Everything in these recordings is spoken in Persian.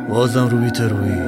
بازم روی ترویی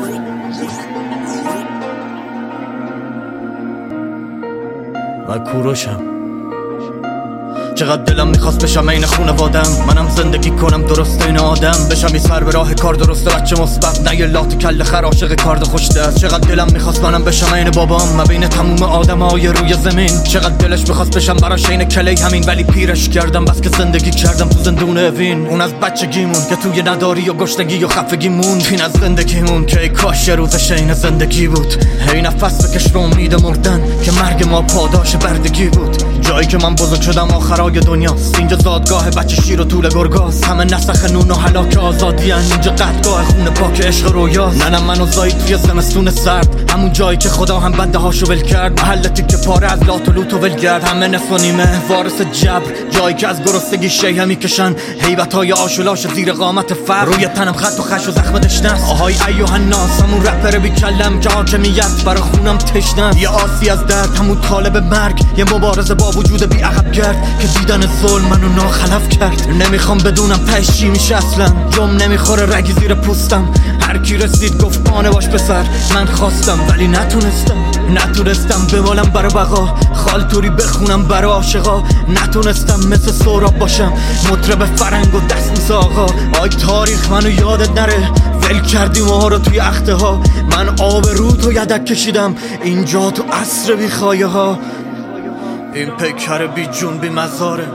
و کوروشم. چقدر دلم میخواست بشم این خونوادم، منم زندگی کنم درست این آدم بشم یه سر به راه کار درسته، بچه مثبت نه یه لات کله خر عاشق کارد خوش دست. چقدر دلم میخواست منم بشم این بابام، بین تموم آدمای روی زمین. چقدر دلش میخواست بشم براش این کلی همین، ولی پیرش کردم بس که زندگی کردم تو زندون اوین. اون از بچگیمون که توی نداری و گشنگی و خفگیمون، این از زندگیمون که ای کاش یه روزش این زندگی بود. هی نفس بکش رو امید مردن که مرگ ما پاداش بردگی بود. جایی که من بزرگ شدم آخرای دنیاست، اینجا زادگاه بچه شیر و طول گرگاست. همه نسخ نون و هلاک آزادی هن. اینجا قطگاه خون پاک عشق رویاست. ننم منو زایید توی زمستون سرد، همون جایی که خدا هم بنده هاشو ول کرد. محلتی که پاره از لات و لوت و ولگرد، همه نصف و نیمه وارث جبر. جایی که از گرسنگی شیه میکشن، هیبتهای آشولاش زیر قامت فر. روی تنم خط و خش و زخم دشنست. آهای ایوه الناس، همون رپر بی کلم که حاکمیت برا خونم تشنست. یه آسی از درد، همون طالب مرگ، یه مبارزه با وجود بی عقب گرد که دیدن ظلم منو ناخلف کرد. نمیخوام بدونم تهش چی میشه اصلا، جم نمیخوره رگی زیر پوستم. هر کی رسید گفت پانه باش پسر، من خواستم ولی نتونستم بمالم برا بقا، خالتوری بخونم برا عاشقا. نتونستم مثل سهراب باشم مطرب فرنگ و دست میز آقا. آی تاریخ منو یادت نره، ول کردی ماها رو توی اخته ها. من آب رود و یدک کشیدم اینجا تو عصر بی خایه ها. این پیکر بی جون بی مزاره،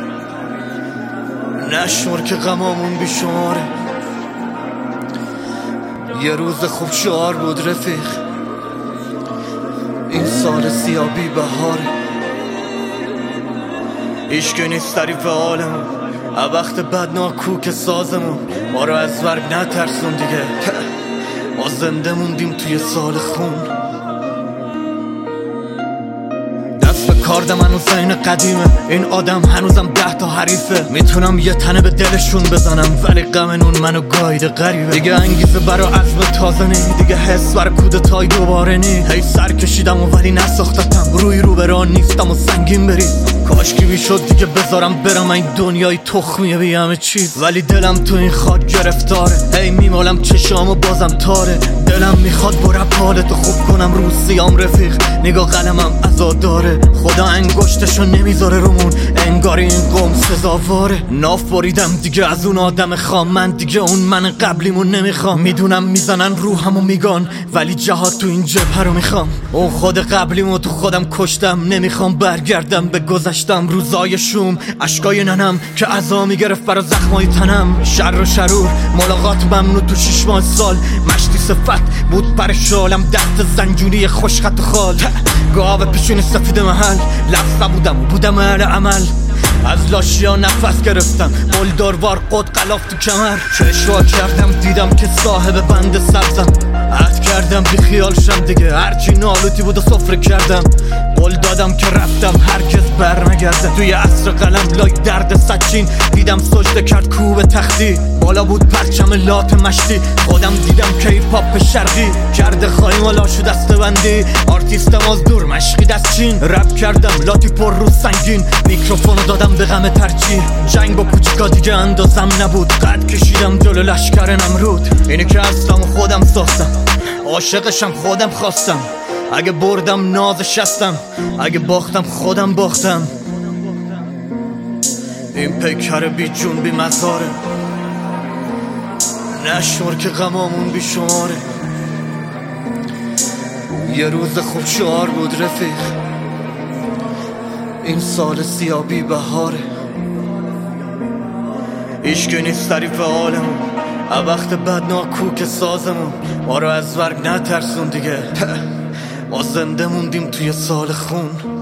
نشمر که غمامون بی شماره. یه روز خوب شعار بود رفیق، این سال سیاه بی بهاره. عشقی نیست تعریف حالمون، وقت بد ناکوک سازمون. ما رو از مرگ نترسون دیگه، ما زنده موندیم توی سال خون. کاردم هنوز این قدیمه، این آدم هنوزم 10 تا حریفه. میتونم یه تنه به دلشون بزنم، ولی غم نون منو گایده غریبه. دیگه انگیزه برا عزم تازه نی، دیگه حس برا کودتای دوباره نی. هی سر کشیدم و ولی نساختتم، روی رو بران نیستم و سنگین بری. کاش کی میشد دیگه بذارم برم این دنیای تخمیه بی همه چیز، ولی دلم تو این خاک گرفتاره. هی میمالم چشام و بازم تاره، دلم میخواد با رپ حالتو خوب کنم. روسیام رفیق، نگاه قلمم عزاداره. خدا انگشتشو نمیذاره رومون، انگار این قوم سزاواره. ناف بریدم دیگه از اون آدم خام، من دیگه اون من قبلیمون نمیخوام. میدونم میزنن روحمو میگان، ولی جهاد تو این جبهه رو میخوام. اون خود قبلیمو تو خودم کشتم، نمیخوام برگردم به گذشتم. روزای شوم اشکای ننم که عزا میگرفت برا زخمای تنم. شر و شرور ملاقات ممنوع تو 6 ماه سال. مشتی صفت بود پر شالم، دست زنجونی خوشخط و خال. گاو پیشون سفید محل، لفظ بودم اهل عمل. از لاشیا نفس گرفتم، ملداروار قد قلاف تو کمر. چشوا کردم دیدم که صاحب بند سبزم. عهد کردم بی خیال شم دیگه، هرچی نالوتی بود و سفره کردم. قول دادم که رفتم هرگز برنگرده. توی عصر قلم لای درد سچین، دیدم سجده کرد کوب تختی. بالا بود پرچم لات مشتی، خودم دیدم که پاپ شرقی کرده خواهیم لاشو دسته بندی. آرتیستم از دور مشقی دست چین، رپ کردم لاتی پر رو سنگین. میکروفونو دادم به غم ترجیح، جنگ با کوچیکا دیگه اندازم نبود. قد کشیدم جلو لشکر نمرود. اینی که هستم و خودم ساختم، عاشقشم خودم خواستم. اگه بردم نازش هستم، اگه باختم خودم باختم. این پیکر بی جون بی مزاره، نشمر که غمامون بی شماره. یه روز خوب شعار بود رفیق، این سال سیاه بی بهاره. عشقی نیست تعریف حالمون، وقت بد ناکوک سازمون. ما رو از مرگ نترسون دیگه، ما زنده موندیم توی سال خون.